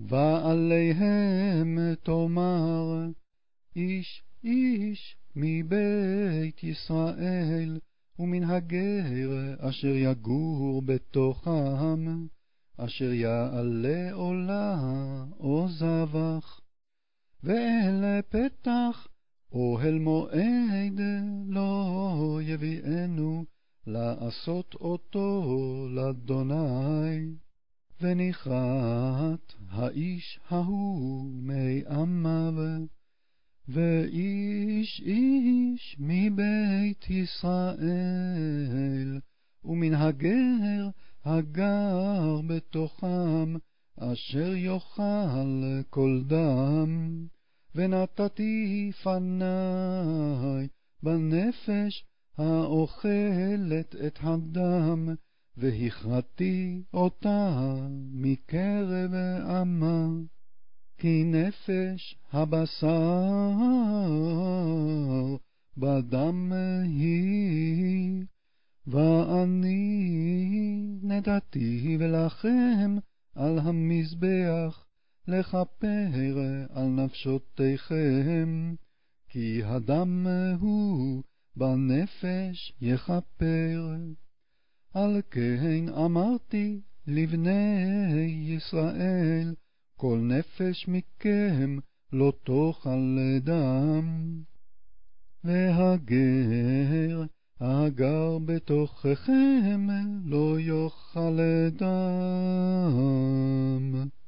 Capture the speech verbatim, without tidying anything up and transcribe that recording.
ועליהם תאמר, איש איש מבית ישראל, ומן הגר אשר יגור בתוכם, אשר יעלה עולה או זבח. ואל פתח אוהל מועד לא יביאנו, לעשות אותו לאדוני. ונכרת האיש ההוא מעמיו, ואיש איש מבית ישראל, ומן הגר הגר בתוכם, אשר יאכל כל דם. ונתתי פני בנפש האוכלת את הדם, והכרתי אותה מקרב עמה. כי נפש הבשר בדם היא, ואני נתתי לכם על המזבח לכפר על נפשותיכם, כי הדם הוא בנפש יכפר. על כן אמרתי לבני ישראל, כל נפש מכם לא תאכל דם. והגר הגר בתוככם לא יאכל דם.